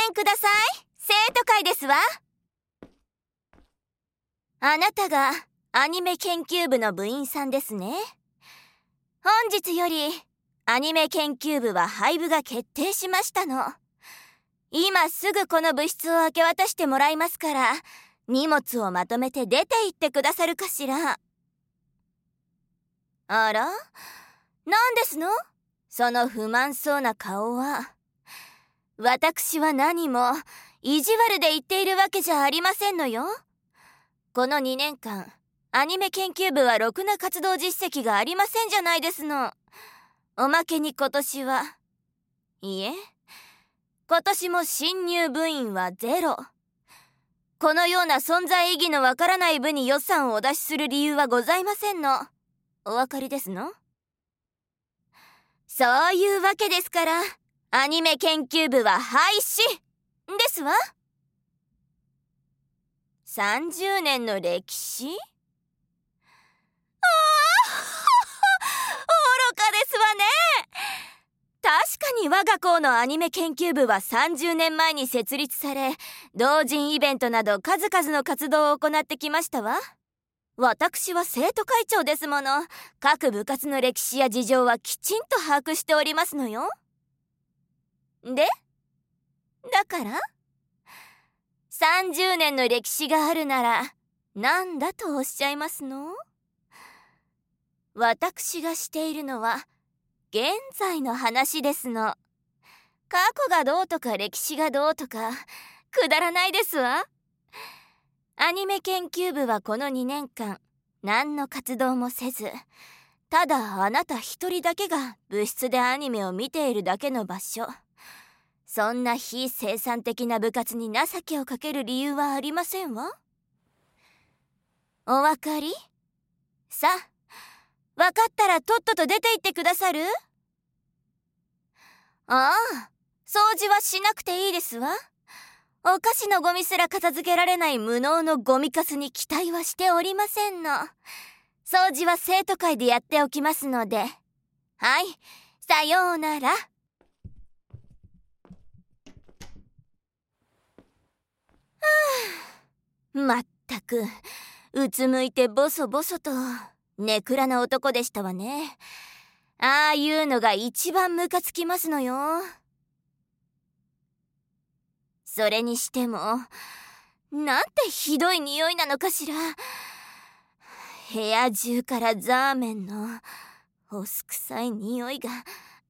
んください。生徒会ですわ。あなたがアニメ研究部の部員さんですね。本日よりアニメ研究部は廃部が決定しましたの。今すぐこの部室を明け渡してもらいますから、荷物をまとめて出て行ってくださるかしら。あら？何ですの？その不満そうな顔は。私は何も意地悪で言っているわけじゃありませんのよ。この2年間、アニメ研究部はろくな活動実績がありませんじゃないですの。おまけに今年は、いえ、今年も新入部員はゼロ。このような存在意義のわからない部に予算をお出しする理由はございませんの。お分かりですの？そういうわけですから、アニメ研究部は廃止ですわ。30年の歴史？ああ愚かですわね。確かに我が校のアニメ研究部は30年前に設立され、同人イベントなど数々の活動を行ってきましたわ。私は生徒会長ですもの。各部活の歴史や事情はきちんと把握しておりますのよ。で、だから30年の歴史があるならなんだとおっしゃいますの？私がしているのは現在の話ですの。過去がどうとか歴史がどうとかくだらないですわ。アニメ研究部はこの2年間何の活動もせず、ただあなた一人だけが部室でアニメを見ているだけの場所。そんな非生産的な部活に情けをかける理由はありませんわ。お分かり？さあ、分かったらとっとと出て行ってくださる？ああ、掃除はしなくていいですわ。お菓子のゴミすら片付けられない無能のゴミカスに期待はしておりませんの。掃除は生徒会でやっておきますので。はい、さようなら。まったく、うつむいてボソボソとネクラな男でしたわね。ああいうのが一番ムカつきますのよ。それにしても、なんてひどい匂いなのかしら。部屋中からザーメンのおすくさい匂いが。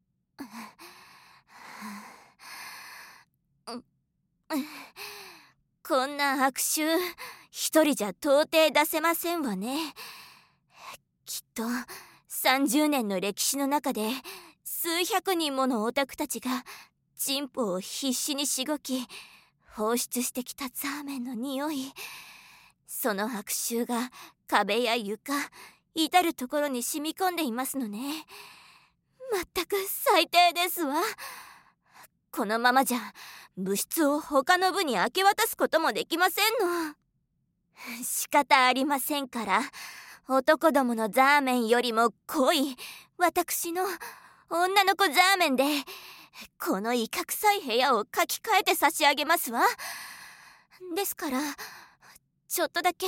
こんな悪臭、一人じゃ到底出せませんわね。きっと30年の歴史の中で数百人ものオタクたちがチンポを必死にしごき放出してきたザーメンの匂い、その悪臭が壁や床至るところに染み込んでいますのね。まったく最低ですわ。このままじゃ部室を他の部に明け渡すこともできませんの。仕方ありませんから、男どものザーメンよりも濃い私の女の子ザーメンでこのいかくさい部屋を書き換えて差し上げますわ。ですからちょっとだけ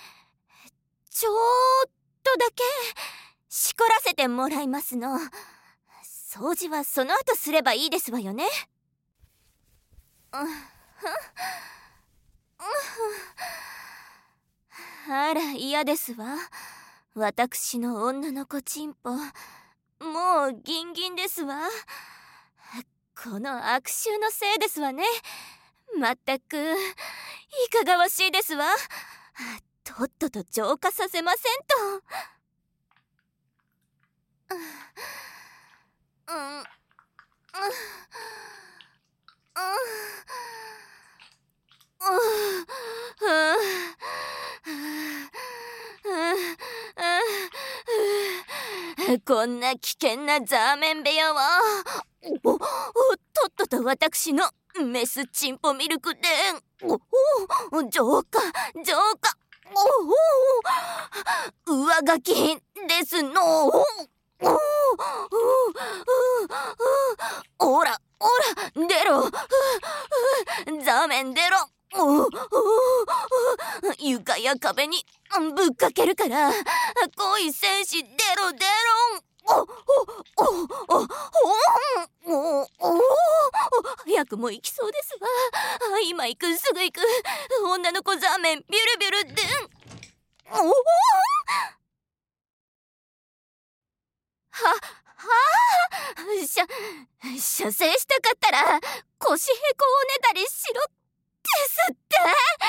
しこらせてもらいますの。掃除はその後すればいいですわよね。あら嫌ですわ。私の女の子チンポもうギンギンですわ。この悪臭のせいですわね。まったくいかがわしいですわ。とっとと浄化させませんと。こんな危険なザーメン部屋はとっとと私のメスチンポミルクで浄化上書きですの。おら出ろ。 ザーメン出ろ。床や壁にぶっかけるから、恋戦士出ろ出ろ。早くも行きそうですわ。今行く、すぐ行く。女の子ザーメンビュルビュルでん。射精したかったら腰へこおねだりしろですって。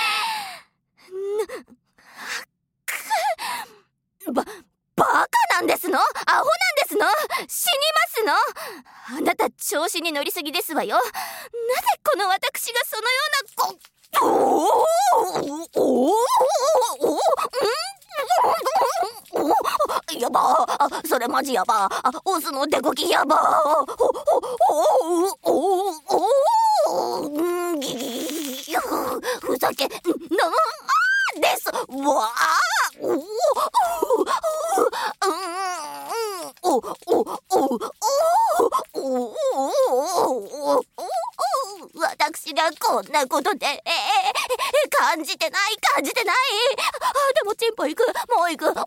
バカなんですの？アホなんですの？死にますの？あなた調子に乗りすぎですわよ。なぜこの私がそのようなやばー、それマジやばー。オスの手こきやばー。ふざけなですわ私がこんなことで感じてない。でもチンポ行く、もう行く。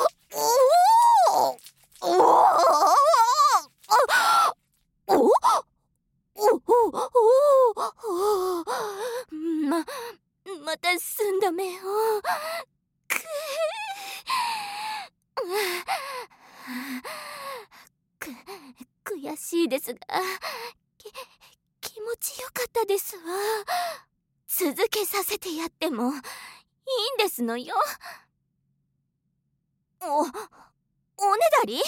また澄んだ目を。悔しいですが、気持ちよかったですわ。続けさせてやってもいいんですのよ。おねだり？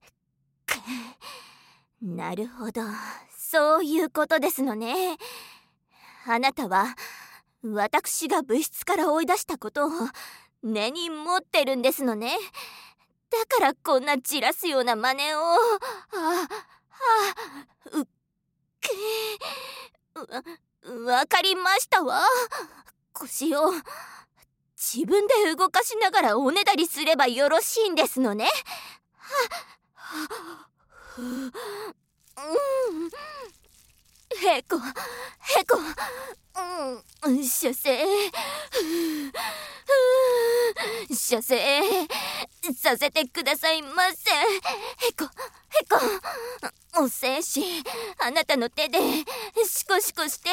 なるほど、そういうことですのね。あなたは私が部室から追い出したことを根に持ってるんですのね。だからこんなじらすような真似を。わかりましたわ。腰を自分で動かしながらおねだりすればよろしいんですのね。へこ射精させてくださいませ。へこお精子あなたの手でシコシコして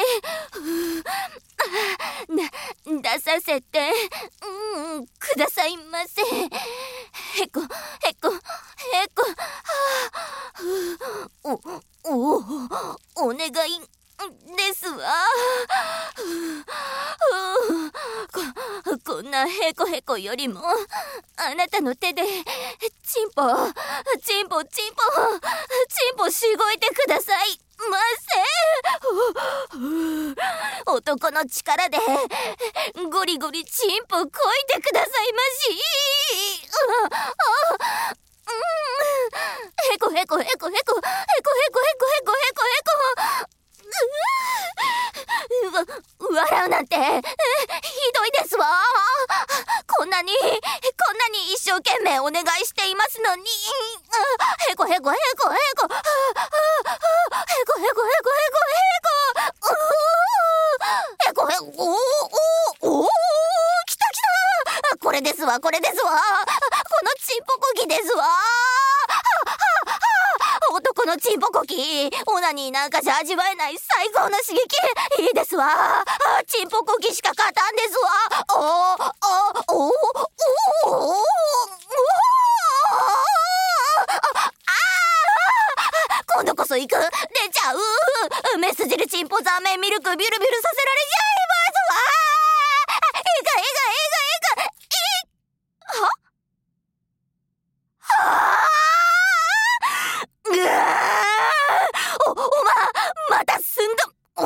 出させてくださいませ。へこお願いですわ。こんなへこよりもあなたの手でチンポしごいてくださいませ。男の力でゴリゴリチンポこいてくださいまし。へこ笑うなんてひどいですわ。こんなに一生懸命お願いしていますのに。へこ来た。これですわ。このチンポこぎですわ。男のチンポこき、オナニーなんかじゃ味わえない最高の刺激。いいですわ。チンポこきしか勝たんですわ。今度こそ行く。出ちゃう。メス汁チンポザーメンミルクビュルビュルさせられちゃいますわ。またすんだ。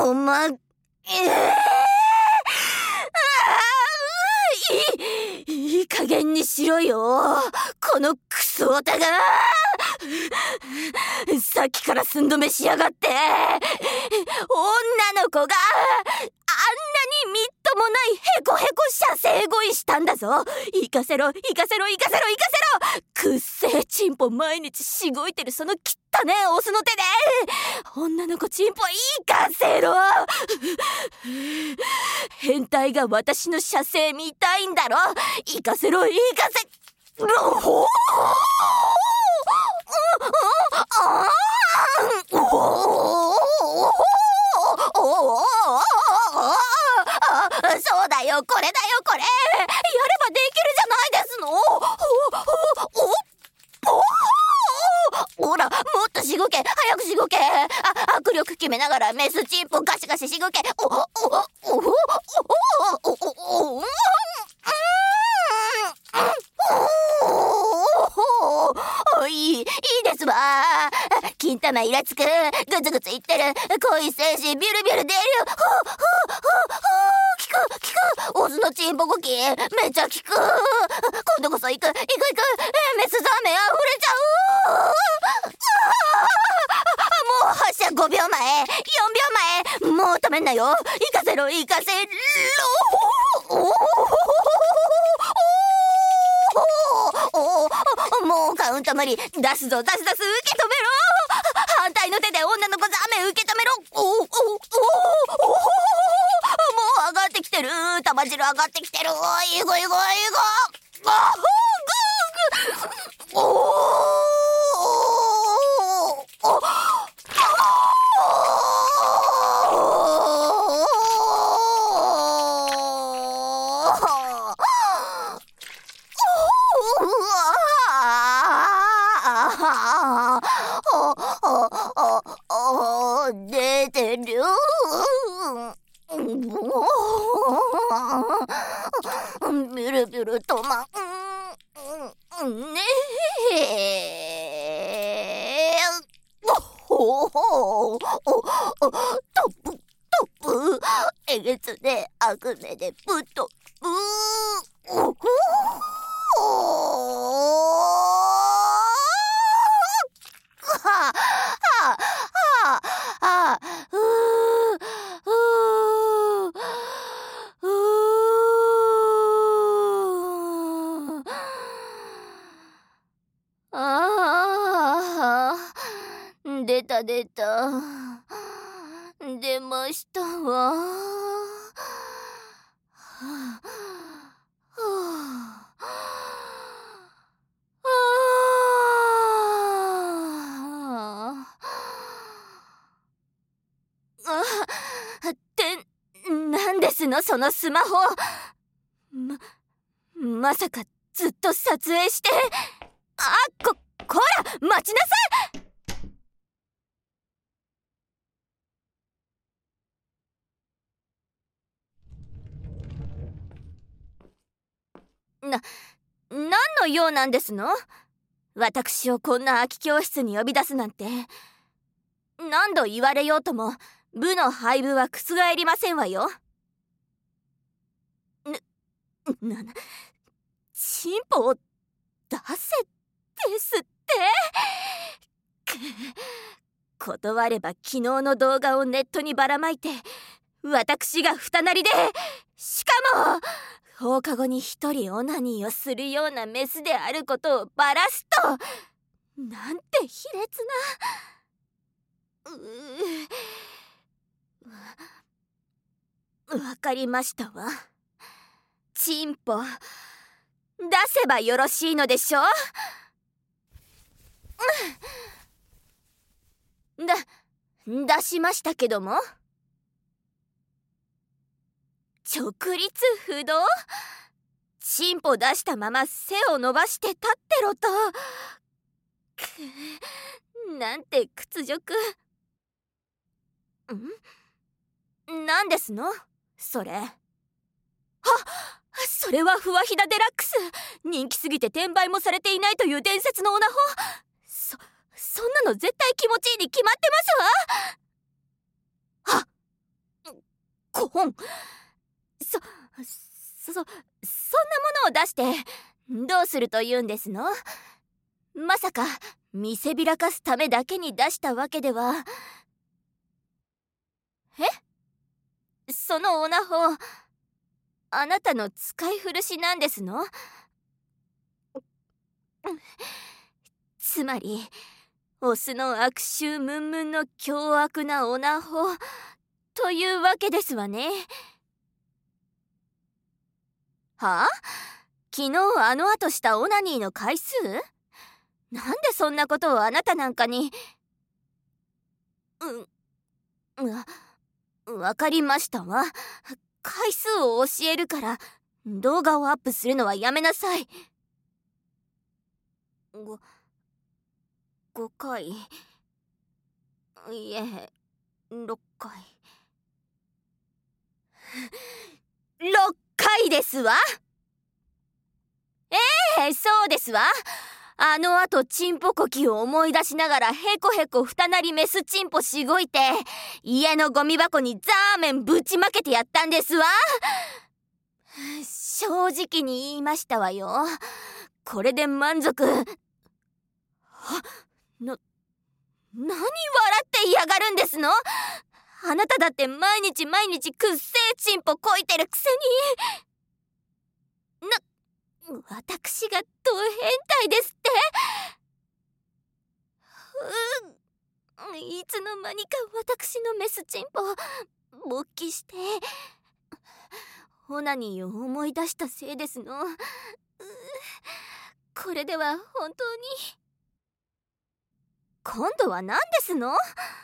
いい加減にしろよ、このクソオタが。さっきから寸止めしやがって。女の子があんなにみっともないへこ射精恋したんだぞ。行かせろ。くっせえチンポ毎日しごいてるその汚ねえオスの手で女の子チンポ行かせろ。 が私の射精見たいんだろ。行かせろ、行かせろ。そうだよ、これだよ、これ。やればできるじゃないですの。ほら、もっとしごけ、早くしごけ。握力決めながらメスチンポガシガシしごけ。いいですわ。金玉イラつく、グツグツいってる、恋精子ビュルビュル出るよ。効く。オスのチンポコキめっちゃ効く。今度こそ行く。メスザメ溢れちゃう。もう発射5秒前、4秒前。もう止めんなよ。行かせろ。もうカウント無理。出すぞ、受け止めろ。反対の手で女の子ザメ受け止めろ。もう上がってきてる。玉汁上がってきてる。いご出てる。ビュルビュルとねえ。トップえげつで悪目でぶっと出た。出ましたわ。なんですのそのスマホ。まさかずっと撮影して。こら待ちなさい。何の用なんですの？私をこんな空き教室に呼び出すなんて。何度言われようとも部の配分は覆りませんわよ。チンポを出せですって。断れば昨日の動画をネットにばらまいて私が二なりで、しかも放課後に一人オナニーをするようなメスであることをばらすと、なんて卑劣な。わかりましたわ。チンポ出せばよろしいのでしょう。出しましたけども。直立不動？チンポ出したまま背を伸ばして立ってろと。なんて屈辱。なんですのそれ。それはフワヒダデラックス。人気すぎて転売もされていないという伝説のオナホ。そんなの絶対気持ちいいに決まってますわ。コーン。そんなものを出してどうするというんですの？まさか見せびらかすためだけに出したわけでは。そのオナホ、あなたの使い古しなんですの？つまりオスの悪臭ムンムンの凶悪なオナホというわけですわね。 はあ？昨日あの後したオナニーの回数？なんでそんなことをあなたなんかに。わかりましたわ。回数を教えるから動画をアップするのはやめなさい。5回、いえ6回。6回ですわ。そうですわ。あのあとチンポコキを思い出しながらヘコヘコ二なりメスチンポしごいて家のゴミ箱にザーメンぶちまけてやったんですわ。正直に言いましたわよ。これで満足。何笑って嫌がるんですの？あなただって毎日毎日くっせえチンポこいてるくせに。私がド変態ですって？いつの間にか私のメスチンポ勃起してオナニーを思い出したせいですの。これでは本当に。今度は何ですの？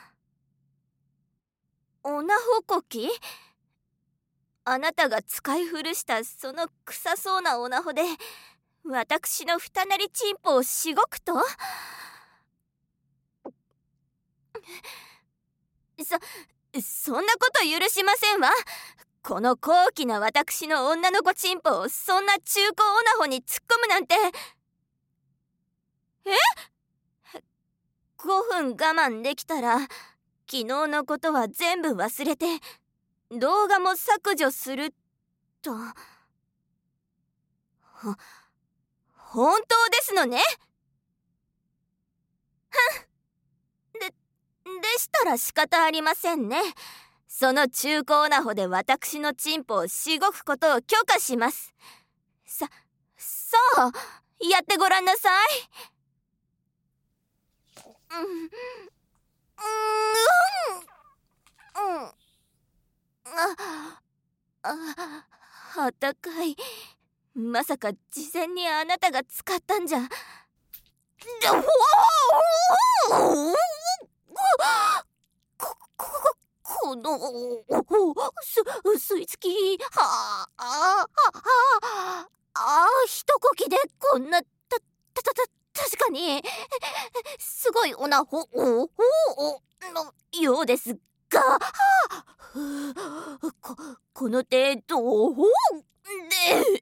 オナホコキ？あなたが使い古したその臭そうなオナホで私の二なりチンポをしごくと？そんなこと許しませんわ。この高貴な私の女の子チンポをそんな中古オナホに突っ込むなんて。5分我慢できたら昨日のことは全部忘れて動画も削除すると。本当ですのね？でしたら仕方ありませんね。その中古オナホで私のチンポをしごくことを許可します。そうやってごらんなさい。あったかい。まさか事前にあなたが使ったんじゃ。この吸い付き一呼吸でこんな確かにすごいオナホのようですが、この程度で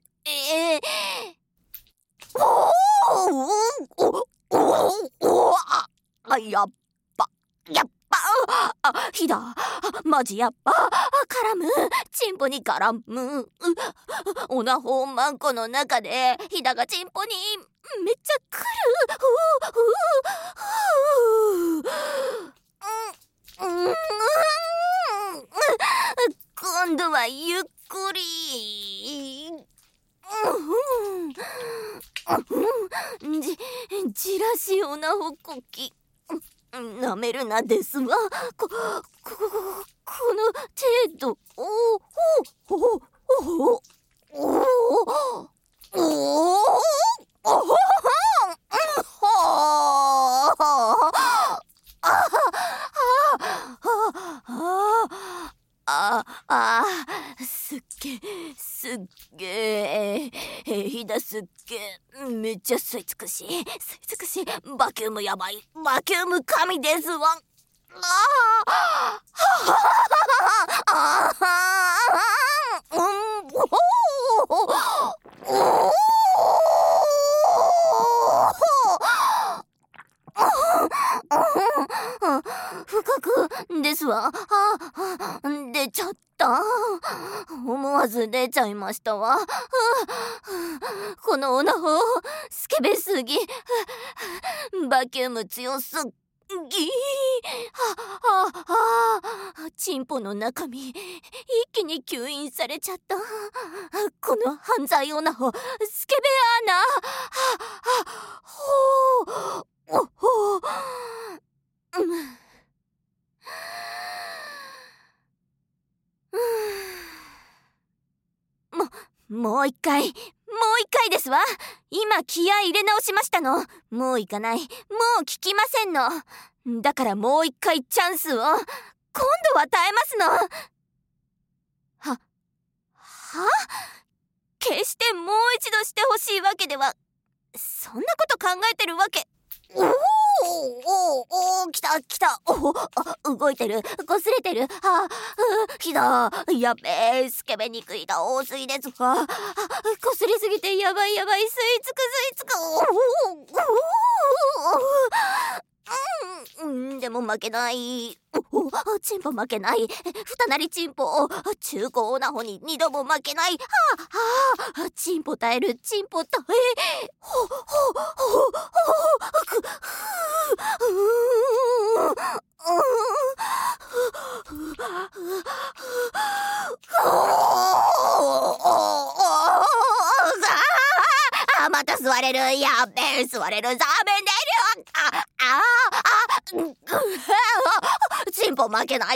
やっぱ火だ。マジやっぱ絡む。チンポに絡む。オナホマンコの中で火だがチンポにめっちゃ来る。今度はゆっくり。じらしオナホコキ。なめるなですわ。この程度。すっげえ。ひだすっげえ。めっちゃ吸い尽くし。バキュームやばい。バキューム神ですわ。深くですわ。出ちゃった。思わず出ちゃいましたわ。このオナホスケベすぎ。バキューム強すぎ。チンポの中身一気に吸引されちゃった。この犯罪オナホスケベアナ。 もう一回ですわ。今気合い入れ直しましたの。もう行かない。もう聞きませんの。だからもう一回チャンスを。今度は耐えますの。は決してもう一度してほしいわけでは。そんなこと考えてるわけ。来た。動いてる。擦れてる。ひだ。やべえ、スケベにくいだ。多すぎです。擦りすぎてやばい。吸い付く。でも負けない。チンポ負けない。ふたなりチンポ。中古オナホに二度も負けない。チンポ耐える。チンポ耐え。また吸われる。やっべえ、吸われる。ザーメン出る。チンポ負けない。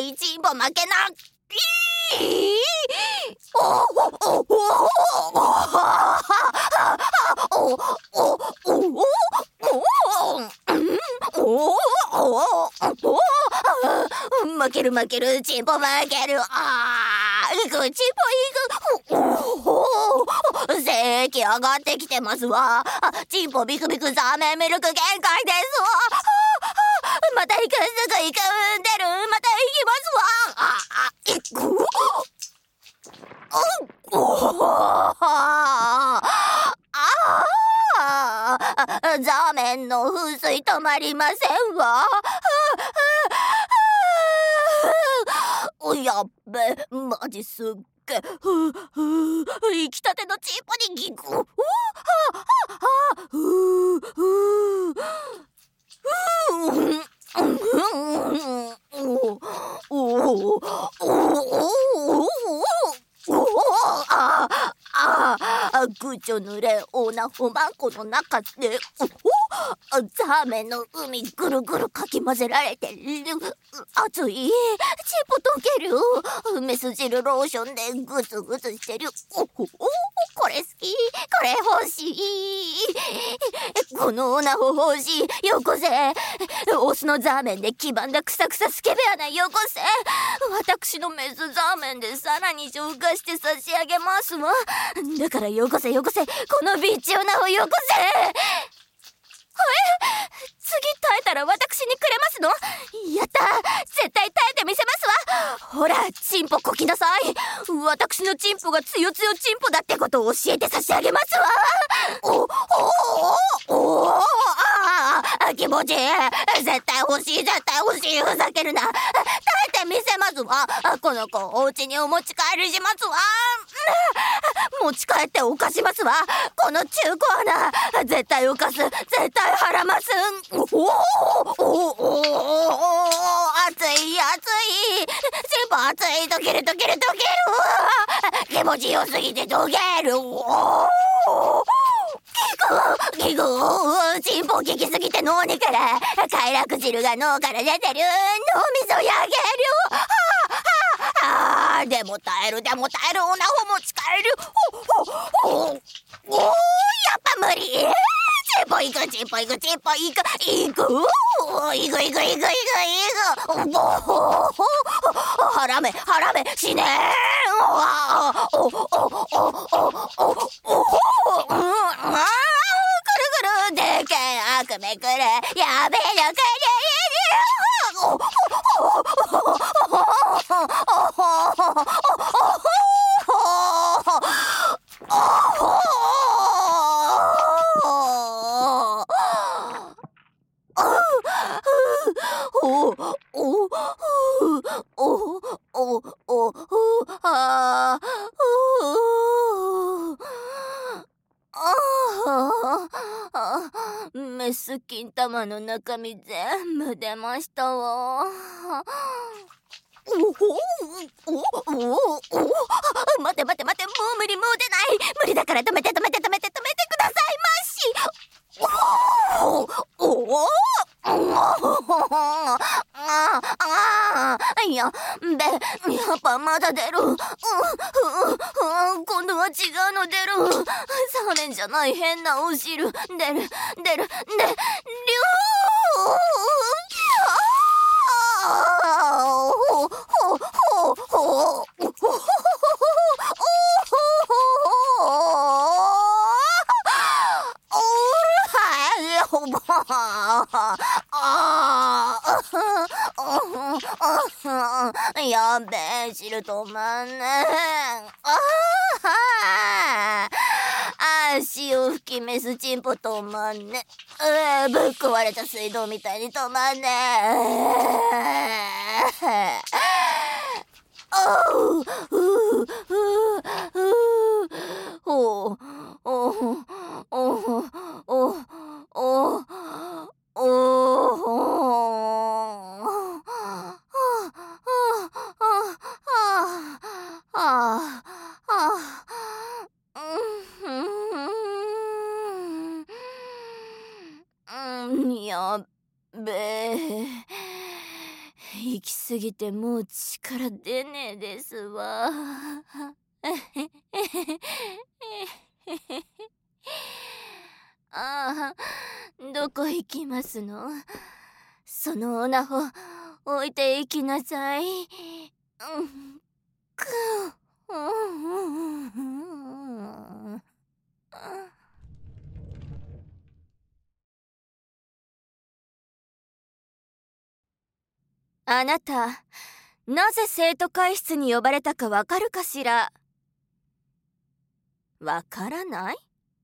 負ける。チンポ負ける。チンポいく。精液上がってきてますわ。チンポビクビクザーメンミルク限界ですわ。また行く。すぐ行く。出る。また行きますわ。ザーメンの風水止まりませんわ。やっべ、マジすっげ。生きたてのチンポにギク。ぐちょ濡れオナホマンコの中でザーメンの海ぐるぐるかき混ぜられてる。熱い。チンポ溶ける。メス汁ローションでグツグツしてる。これ好き。これ欲しい。このオナホ欲しい。よこせ。オスのザーメンで黄ばんだくさくさスケベ穴よこせ。私のメスザーメンでさらに浄化して差し上げますわ。だからよこせ。このビーチオナホよこせ。次耐えたら私にくれますの？やった。絶対耐えてみせますわ。ほら、チンポこきなさい。私のチンポがつよつよチンポだってことを教えて差し上げますわ。気持ちいい。絶対欲しい。ふざけるな。耐えてみせますわ。この子お家にお持ち帰りしますわ。持ち帰って犯しますわ。この中古穴絶対犯す。絶対払ます。熱い。チンポ熱い。溶ける。気持ちよすぎて溶ける。ギグチンポ効きすぎて脳にから快楽汁が脳から出てる。脳みそ焼ける。でも耐える。オナホ持ち帰る。やっぱ無理。チンポ行く。腹目死ねぐるでけん悪めくれ。やべえなくメス金玉の中身全部出ましたわ。待て、もう無理、もう出ない。無理だから止めてくださいまし。いや、 やっぱまだ出る。今度は違うの出る。サーメンじゃない変なお汁。出る。やべえ、汁止まんねえ。潮吹きメスチンポ止まんねえ。ぶっ壊れた水道みたいに止まんねえ。やっべえ、行き過ぎてもう力出ねえですわ。どこ行きますの？そのオナホ置いて行きなさい。あなた、なぜ生徒会室に呼ばれたかわかるかしら？わからない？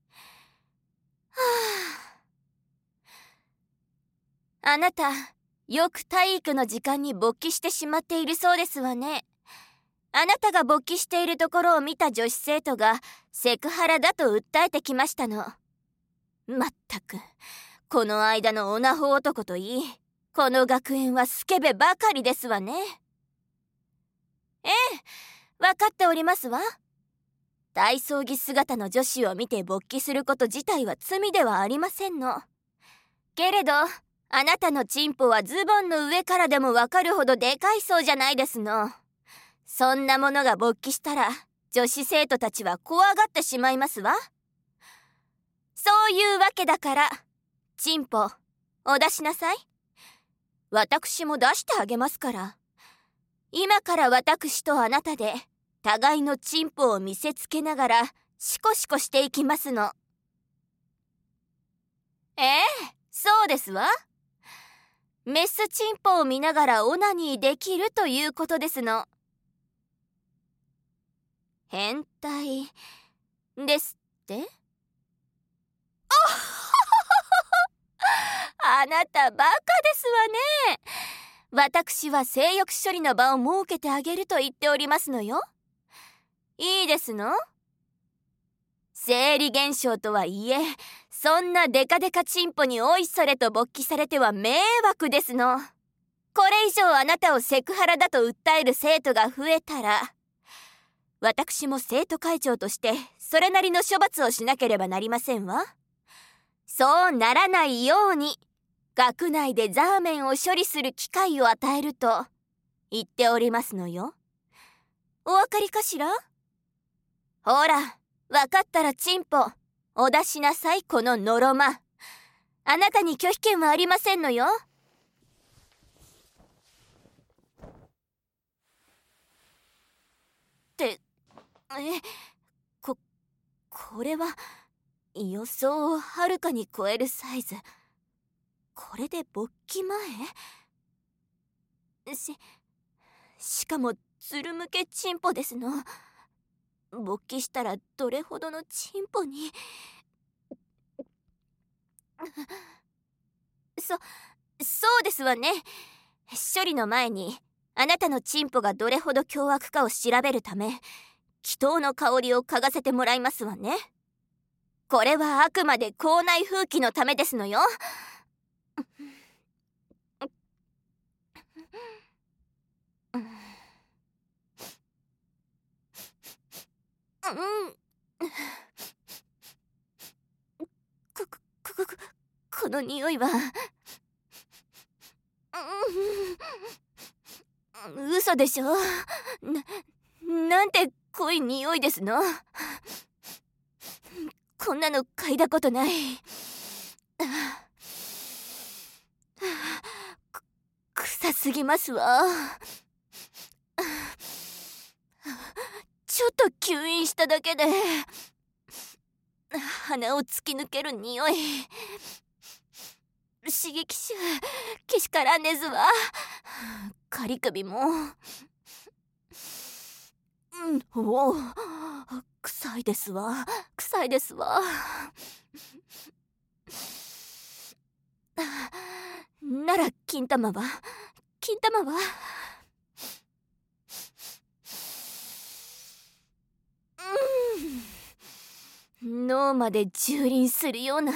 あなた、よく体育の時間に勃起してしまっているそうですわね。あなたが勃起しているところを見た女子生徒がセクハラだと訴えてきましたの。まったく、この間のオナホ男といい、この学園はスケベばかりですわね。ええ、わかっておりますわ。体操着姿の女子を見て勃起すること自体は罪ではありませんの。けれど、あなたのチンポはズボンの上からでもわかるほどでかいそうじゃないですの。そんなものが勃起したら、女子生徒たちは怖がってしまいますわ。そういうわけだから、チンポ、お出しなさい。私も出してあげますから。今から私とあなたで、互いのチンポを見せつけながら、シコシコしていきますの。そうですわ。メスチンポを見ながらオナニーできるということですの。変態ですって？あなたバカですわね。私は性欲処理の場を設けてあげると言っておりますのよ。いいですの？生理現象とはいえ、そんなデカデカチンポにおいそれと勃起されては迷惑ですの。これ以上あなたをセクハラだと訴える生徒が増えたら、私も生徒会長としてそれなりの処罰をしなければなりませんわ。そうならないように、学内でザーメンを処理する機会を与えると言っておりますのよ。お分かりかしら？ほら、分かったらチンポ、お出しなさい、こののろま。あなたに拒否権はありませんのよ。これは予想をはるかに超えるサイズ。これで勃起前？しかもズル向けチンポですの。勃起したらどれほどのチンポに。そうですわね。処理の前にあなたのチンポがどれほど凶悪かを調べるため、祈祷の香りを嗅がせてもらいますわね。これはあくまで口内風紀のためですのよ。この匂いは、嘘でしょ？ なんて濃い匂いですの。こんなの嗅いだことない。臭すぎますわ。ちょっと吸引しただけで鼻を突き抜ける匂い。刺激臭けしからんですわ。仮首もおお、臭いですわ、臭いですわ。なら金玉は脳まで蹂躙するような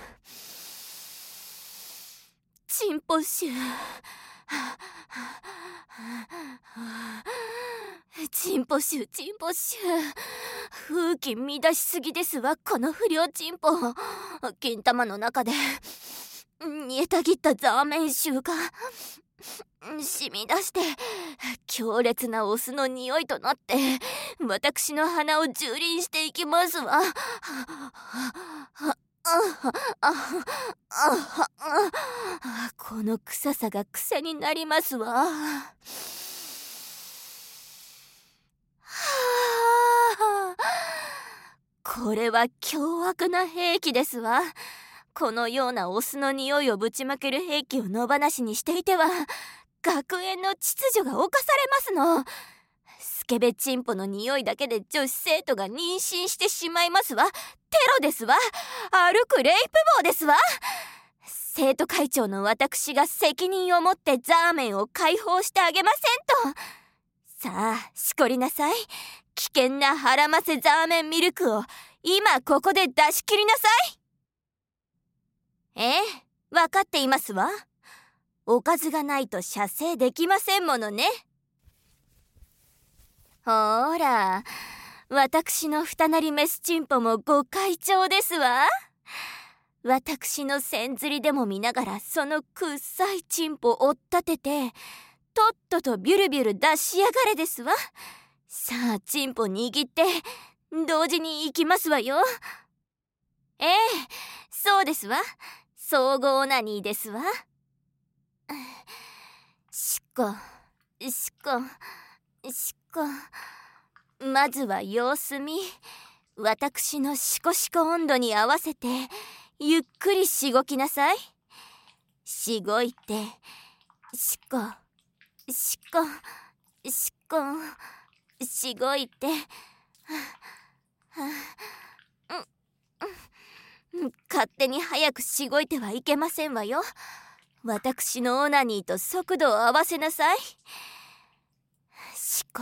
チンポ臭。チンポ臭風紀乱しすぎですわ、この不良チンポ。金玉の中で煮えたぎったザーメン臭が染み出して強烈なオスの匂いとなって私の鼻を蹂躙していきますわ。この臭さが癖になりますわ。これは凶悪な兵器ですわ。このようなオスの匂いをぶちまける兵器を野放しにしていては学園の秩序が侵されますの。スケベチンポの匂いだけで女子生徒が妊娠してしまいますわ。テロですわ。歩くレイプ棒ですわ。生徒会長の私が責任を持ってザーメンを解放してあげませんと。さあ、しこりなさい。危険なハラマセザーメンミルクを今ここで出し切りなさい。わかっていますわ。おかずがないと射精できませんものね。ほーら、私の二なりメスチンポもご会長ですわ。私の線釣りでも見ながらそのくっさいチンポ追っ立ててとっととビュルビュル出しやがれですわ。さあチンポ握って同時に行きますわよ。そうですわ。総合オナニーですわ。しこまずは様子見。私のシコシコ温度に合わせてゆっくりしごきなさい。しごいてしごいて勝手に早くしごいてはいけませんわよ。私のオナニーと速度を合わせなさい。しこ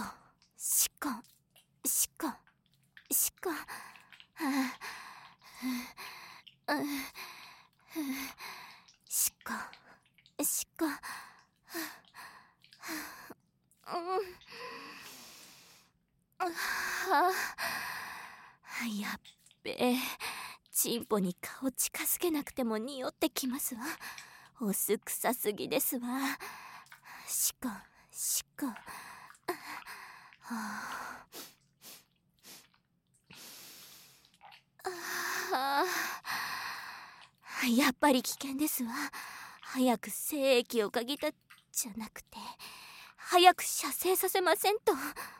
やっべえ、チンポに顔近づけなくても匂ってきますわ。お酢臭すぎですわ。しこやっぱり危険ですわ。早く精液を嗅ぎたじゃなくて早く射精させませんと。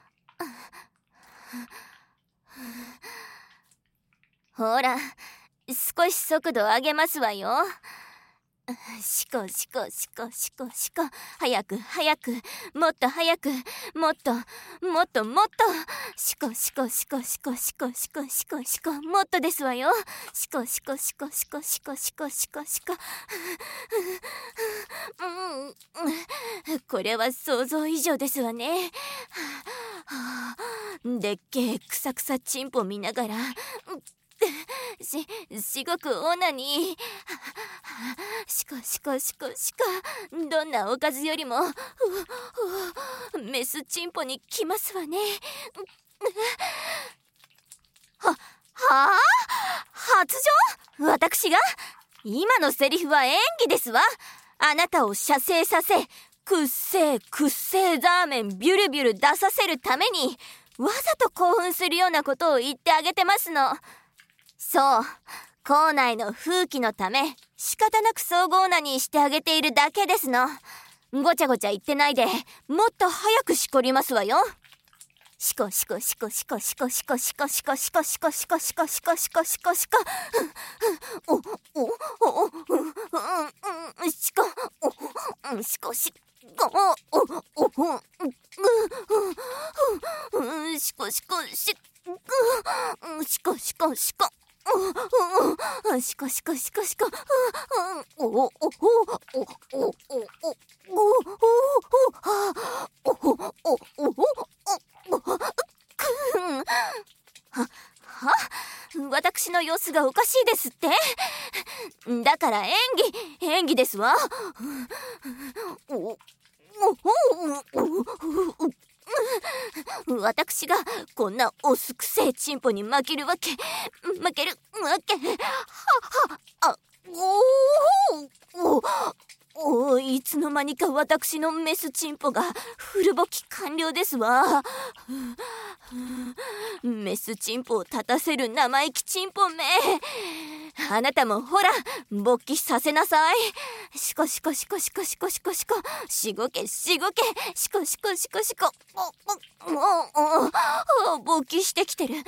ほら、少し速度上げますわよ。しこ早くもっと早くもっとしこもっとですわよ。しここれは想像以上ですわね。でっけえくさくさチンポ見ながらしごくオナニー。しこどんなおかずよりもメスチンポに来ますわね。はあ、発情？私が？今のセリフは演技ですわ。あなたを射精させくっせーザーメンビュルビュル出させるためにわざと興奮するようなことを言ってあげてますの。そう、校内の風紀のため仕方なく総合なにしてあげているだけですの。ごちゃごちゃ言ってないで、もっと早くしこりますわよ。しこしこしこしこしこしこしこしこしこしこしこしこしこしこしこしこおおおしこしこしこしこしこししこしこしこしこしこしこしこおおおおおお私の様子がおかしいですって？だから演技ですわ。私がこんなオスくせえチンポに負けるわけいつの間にか私のメスチンポがフル勃起完了ですわ。メスチンポを立たせる生意気チンポめ、あなたもほら勃起させなさい。しこしこしこしこしこしこしこしごけしごけしこしこしこしこ勃起してきてる。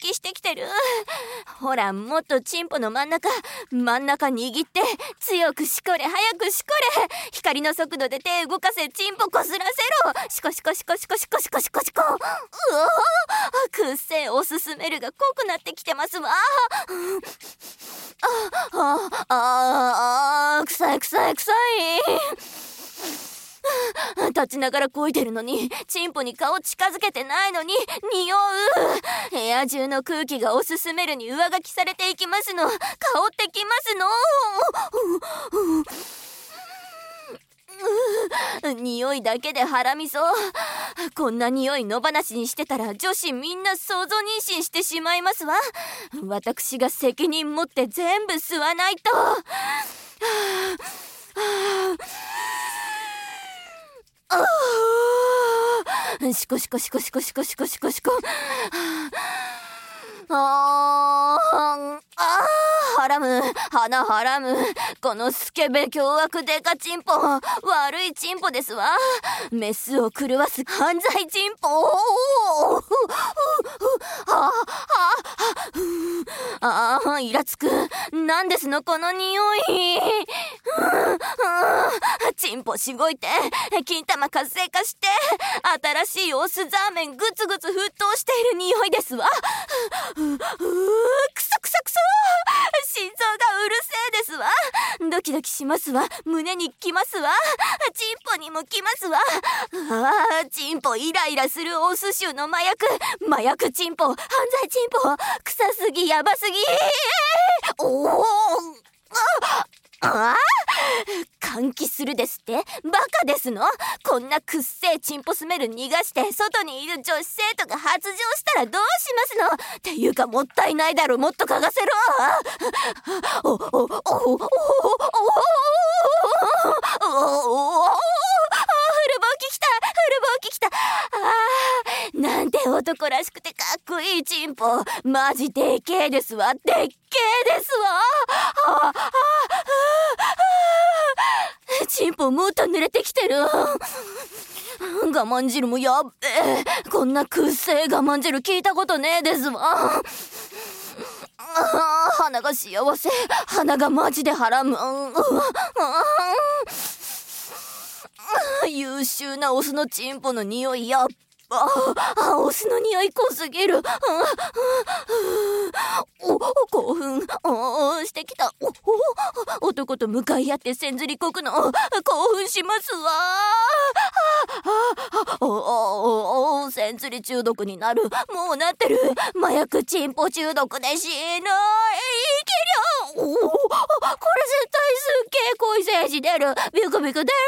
ほら、もっとチンポの真ん中握って強くしこれ、早くしこれ。光の速度で手動かせ、チンポこすらせろ。しこしこしこしこしこしこしこしこ。くっせえオススメルが濃くなってきてますわ。臭い立ちながら漕いでるのに、チンポに顔近づけてないのに匂う。部屋中の空気がオススメルに上書きされていきますの。香ってきますの。匂いだけで腹みそ。こんな匂い野放しにしてたら女子みんな想像妊娠してしまいますわ。私が責任持って全部吸わないと。しこしこしこしこしこしこしこしこ。はらむ、鼻はらむ。このスケベ凶悪デカチンポ、悪いチンポですわ。メスを狂わす犯罪チンポ。イラつく。なんですのこの匂い。チンポしごいて、金玉活性化して、新しいオスザーメングツグツ沸騰している匂いですわ。くそ心臓がうるせえですわ。ドキドキしますわ。胸にきますわ。チンポにもきますわ。チンポイライラするオス臭の麻薬チンポ、犯罪チンポ、臭すぎやばすぎ。換気するですって？バカですの？こんなくっせえチンポスメル逃がして外にいる女子生徒が発情したらどうしますの？っていうかもったいないだろ。もっと嗅がせろ。フルボキきた。なんて男らしくてかっこいいチンポ。マジでっけえですわ。チンポもっと濡れてきてる。我慢汁もやっべえ。こんなくっせえ我慢汁聞いたことねえですわ。鼻が幸せ。鼻がマジではらむ。優秀なオスのチンポの匂いやっオスの匂い濃すぎる。興奮してきた。男と向かい合ってせんずりこくの興奮しますわ。せんずり中毒になる。もうなってる。麻薬チンポ中毒で死ぬ。これ絶対すっげえ濃い精子出る。ビクビク出る。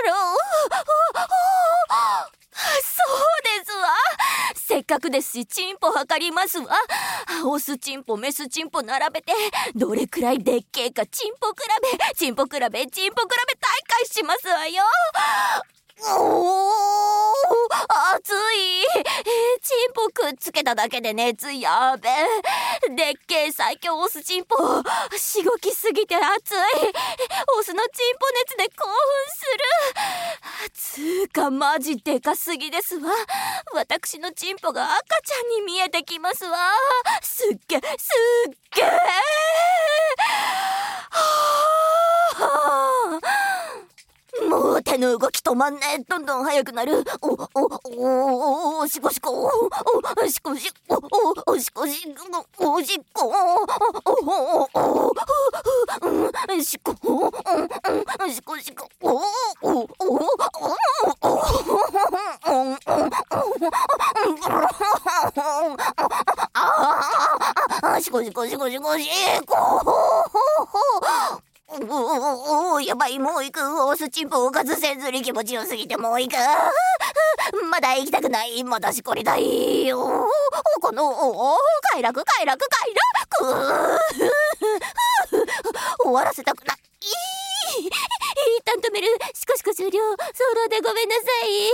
そうですわ。せっかくですしチンポ測りますわ。オスチンポメスチンポ並べてどれくらいでっけえかチンポ比べ大会しますわよ。 おー、熱い。チンポくっつけただけで熱やべえ。でっけえ最強オスチンポ、しごきすぎて熱い。オスのチンポ熱で興奮する。つうかマジでかすぎですわ。私のチンポが赤ちゃんに見えてきますわ。すっげすっげー。はあ、もう手の動き止まんねえ。どんどん速くなる。おしこしこ、おしこしこ、おしこしこ、おしこ、しこ、しこしこ、しこしこしこしこしこ。やばい、もう行く。オスチンポおかずせずり気持ちよすぎてもう行く。まだ行きたくない。まだしこりたい。この快楽快楽快楽。終わらせたくない。一旦止める。しこしこ終了。ソロでごめんなさ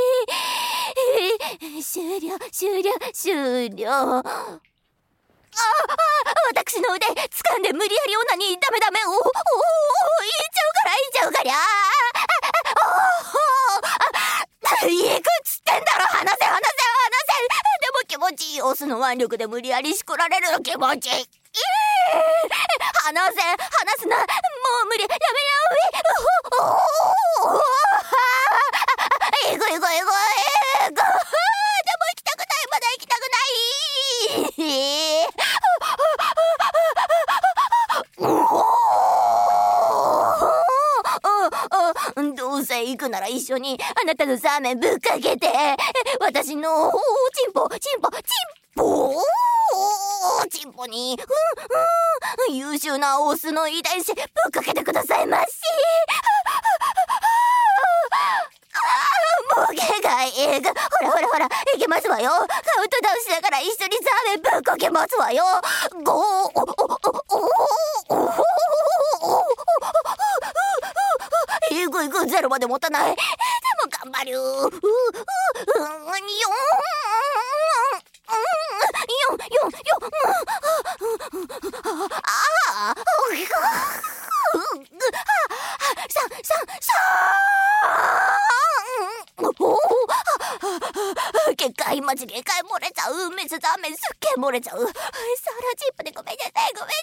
い。終了終了終了。私の腕掴んで無理やりオナに。ダメダメ。言っちゃうから行くっつってんだろ。離せ。でも気持ちいい。オスの腕力で無理やりしこられるの気持ちいい。離すな。もう無理。やめよ行く。でも行きたくない。まだ行きたくない。どうせ行くなら一緒にあなたのサーメンぶっかけて、私のチンポに優秀なオスの遺伝子ぶっかけてくださいまし。もう限界。ほらいけますわよ。カウントダウンしながら一緒にサーメンぶっかけますわよ。行くゼロまで持たない。でも頑張る。限界漏れちゃう。メスザーメンすっげえ漏れちゃう。ソロチップでごめんなさい。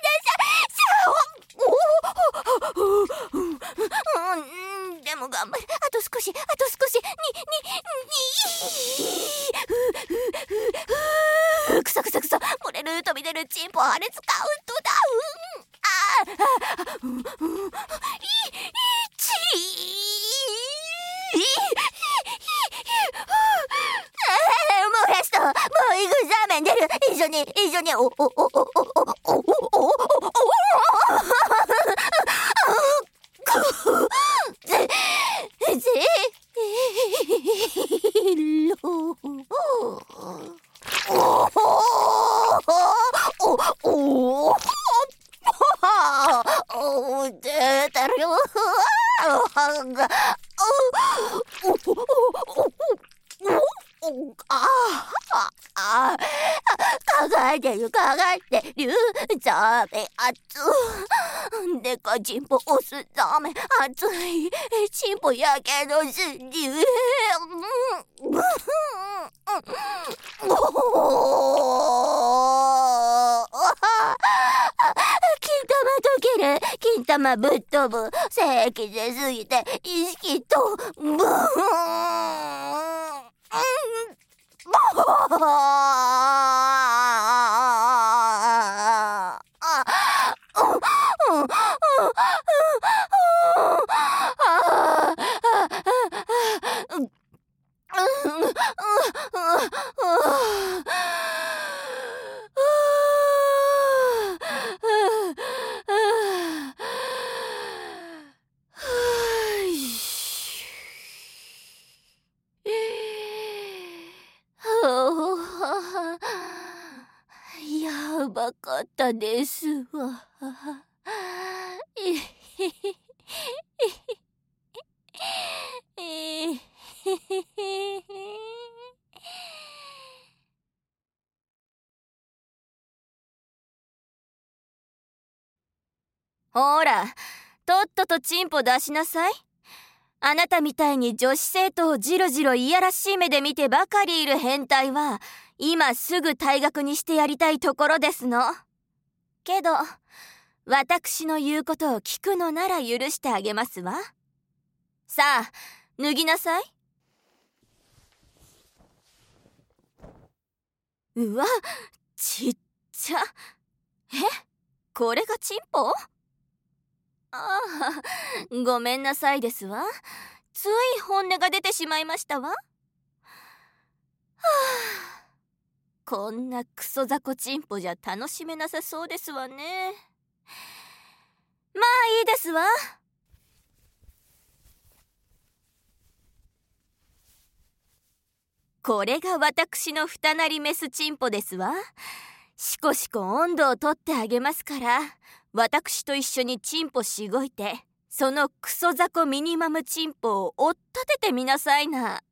でも頑張る。あと少し。くそ漏れる。飛び出るチンポ破裂カウントダウン。もうラスト。もう行く。ザーメン出る。一緒に出たるよ。かがってる。ザーメン熱い。でかチンポオスザーメン熱い。チンポやけどする。金玉ぶっ飛ぶ。清気ですぎて意識とブーン。やばかったですわ。 へへへへ。ほら、とっととチンポ出しなさい。あなたみたいに女子生徒をじろじろいやらしい目で見てばかりいる変態は、今すぐ退学にしてやりたいところですの。けど、私の言うことを聞くのなら許してあげますわ。さあ、脱ぎなさい。うわ、ちっちゃ。これがチンポ？ああ、ごめんなさいですわ。つい本音が出てしまいましたわ。はあ、こんなクソ雑魚チンポじゃ楽しめなさそうですわね。まあいいですわ。これが私の二なりメスチンポですわ。しこしこ温度をとってあげますから、私と一緒にチンポしごいて、そのクソ雑魚ミニマムチンポを追っ立ててみなさいな。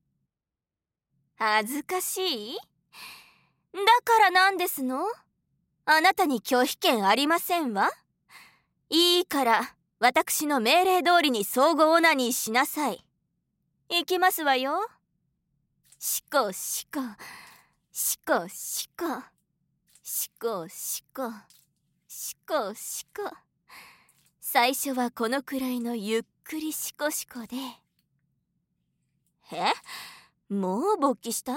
恥ずかしい？だからなんですの？あなたに拒否権ありませんわ。いいから、私の命令通りに相互オナニーしなさい。行きますわよ。しこしこ、しこしこ、しこしこ、しこしこ。最初はこのくらいのゆっくりしこしこで。もう勃起した？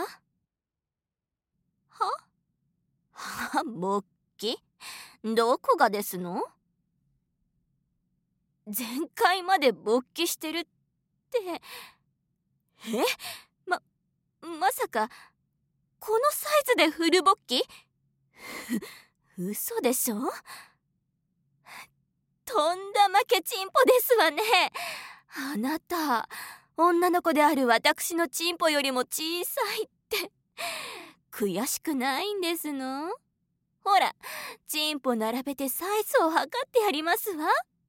勃起？どこがですの？前回まで勃起してるって。まさかこのサイズでフル勃起？嘘でしょ？とんだ負けチンポですわね。あなた、女の子である私のチンポよりも小さいって悔しくないんですの？ほら、チンポ並べてサイズを測ってやりますわ。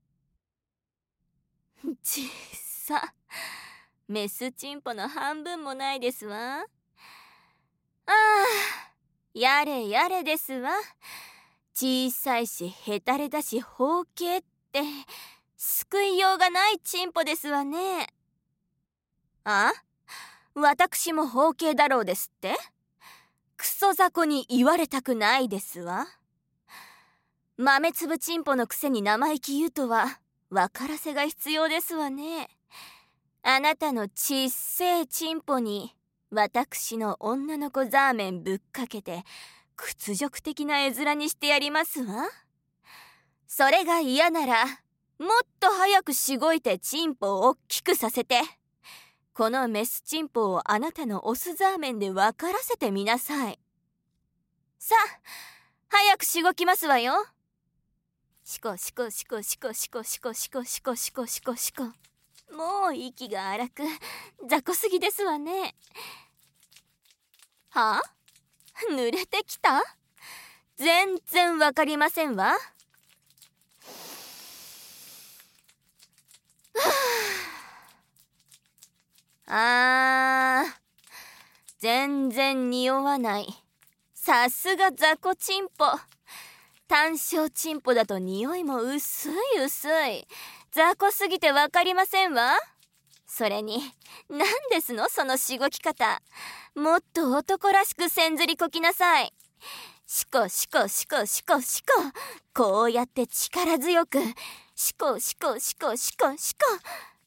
小さ。メスチンポの半分もないですわ。ああ、やれやれですわ。小さいしヘタレだし包茎って救いようがないチンポですわね。あ？私も包茎だろうですって？クソ雑魚に言われたくないですわ。豆粒チンポのくせに生意気言うとは分からせが必要ですわね。あなたのちっせえチンポに私の女の子ザーメンぶっかけて屈辱的な絵面にしてやりますわ。それが嫌ならもっと早くしごいてチンポを大きくさせて、このメスチンポをあなたのオスザーメンで分からせてみなさい。さあ、早くしごきますわよ。しこしこしこしこしこしこしこしこしこしこしこ。もう息が荒く雑魚すぎですわね。はあ？濡れてきた？全然わかりませんわ。全然匂わない。さすが雑魚チンポ。単焦チンポだと匂いも薄い薄い。雑魚すぎてわかりませんわ。それに、何ですのそのしごき方。もっと男らしくせんずりこきなさい。しこしこしこしこしこ。こうやって力強く。しこしこしこしこしこ。は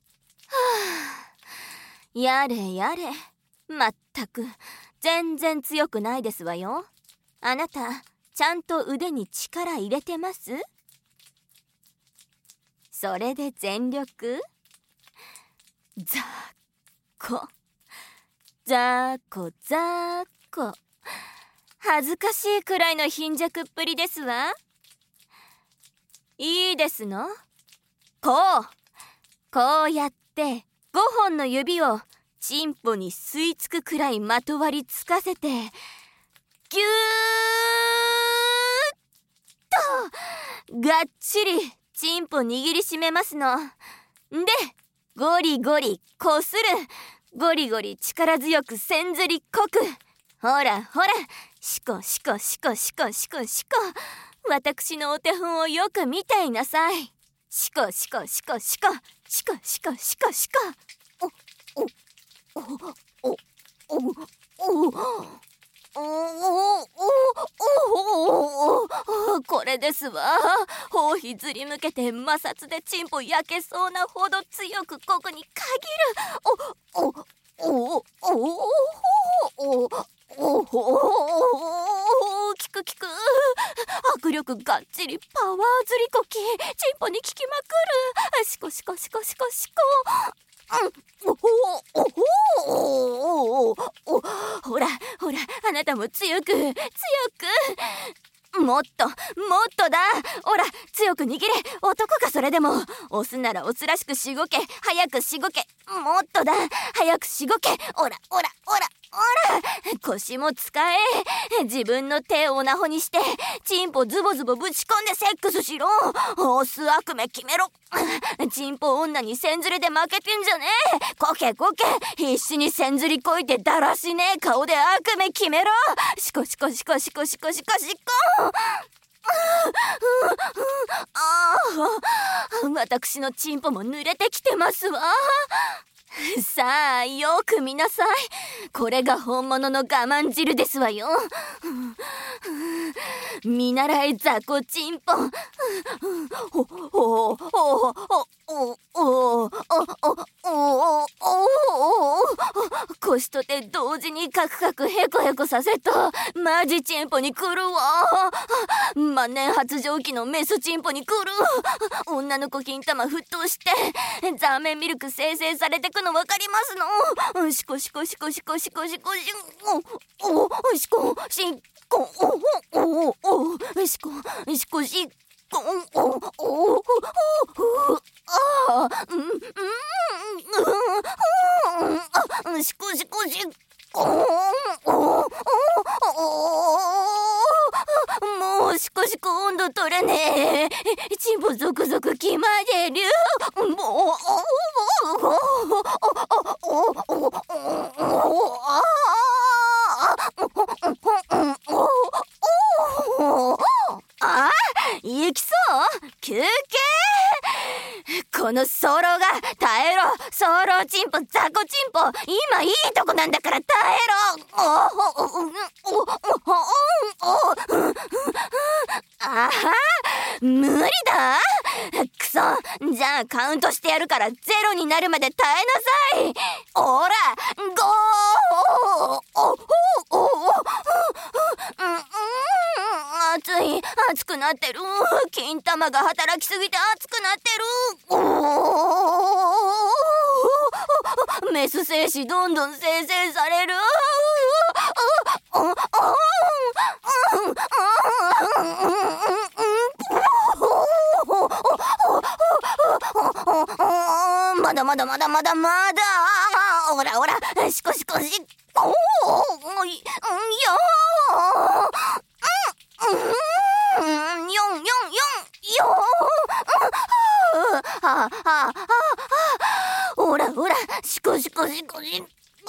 あ、やれやれ。まったく全然強くないですわよ。あなたちゃんと腕に力入れてます？それで全力？ざっこざっこざっこ。恥ずかしいくらいの貧弱っぷりですわ。いいですの？こうやって5本の指をチンポに吸い付くくらいまとわりつかせて、ぎゅーっとがっちりチンポ握りしめますの。で、ゴリゴリこする。 ゴリゴリ力強く千釣りこく。ほらほら、シコシコシコシコシコシコ。私のお手本をよく見ていなさい。シコシコシコシコシコシコシコシコ。おおおおお、これですわ。包皮ずり向けて摩擦でチンポ焼けそうなほど強くこくに限る。効く効く。握力がっちりパワーずりこき、チンポに効きまくる。シコシコシコシコシコ。ほらほら、あなたも強く強く。もっともっとだ。ほら強く握れ。男かそれでも。オスならオスらしくしごけ。早くしごけ。もっとだ。早くしごけ。ほらほらほらほら。腰も使え。自分の手をオナホにしてチンポズボズボぶち込んでセックスしろ。オス悪夢決めろ。チンポ女に千釣りで負けてんじゃねえ。こけこけ。必死に千釣りこいてだらしねえ顔で悪夢決めろ。シコシコシコシコシコシコシコ。私のチンポも濡れてきてますわ。さあよく見なさい。これが本物の我慢汁ですわよ。見習い雑魚チンポ。腰と手同時にカクカクヘコヘコさせたマジチンポに来るわ。万年発情期のメスチンポに来る。女の子金玉沸騰してザーメンミルク生成されてくの分かりますの。シコシコシコシコシコシコシコシコシコシコシコシコ。シコシコシコ。もうシコシコ温度取れねえ。チンポゾクゾク決まれる。もう行きそう。休憩。このソロが耐えろ。ソロチンポザコチンポ、今いいとこなんだから耐えろ。あは無理だ。くそ。じゃあカウントしてやるからゼロになるまで耐えなさい。ほらゴー。熱くなってる。金玉が働きすぎて熱くなってる。メス精子どんどん生成される。まだまだまだまだまだ。ほらほら、シコシコシコ。ほらほら、シコシコシコシコ。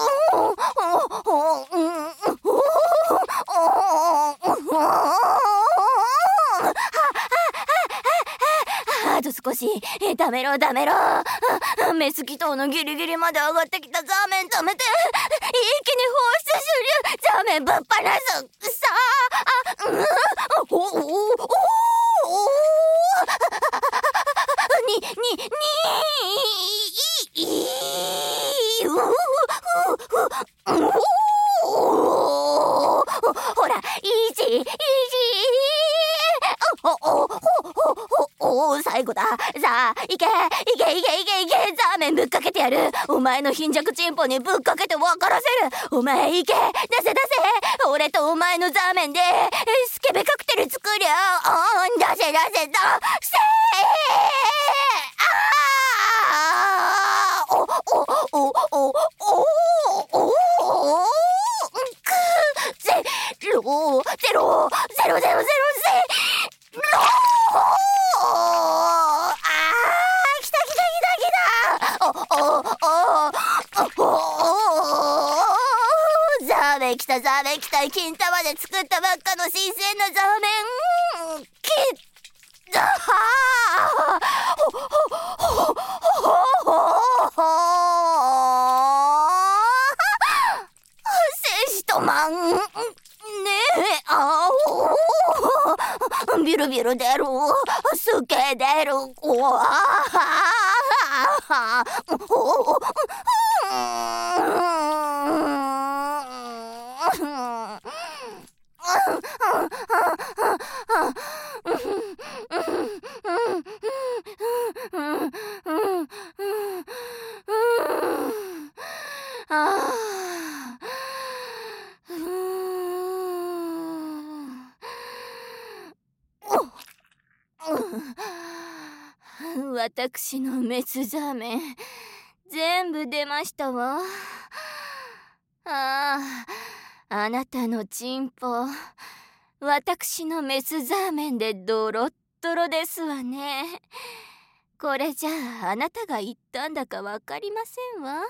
あと少し。ダメろダメろ。メス気筒のギリギリまで上がってきたザーメン止めて。一気に放出終了。ザーメンぶっ放す。さあ。ほら、イージーイージー。最後だ。さあいけいけいけいけいけ。ザーメンぶっかけてやる。お前の貧弱チンポにぶっかけて分からせる。お前いけ、出せ出せ。俺とお前のザーメンでスケベカクテル作りゃ。出せ出せだせゼロゼロゼロゼロゼロゼロ。来た来た来た来た。 たザーメン期待金玉で作ったばっかの新鮮なザーメン、セシトマンねえ、ビルビル出る、すけ出る、私のメスザーメン全部出ましたわ。あなたのチンポ、私のメスザーメンでドロッドロですわね。これじゃあなたが言ったんだかわかりませんわ。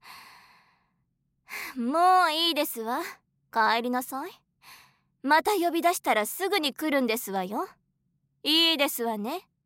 もういいですわ。帰りなさい。また呼び出したらすぐに来るんですわよ。いいですわね。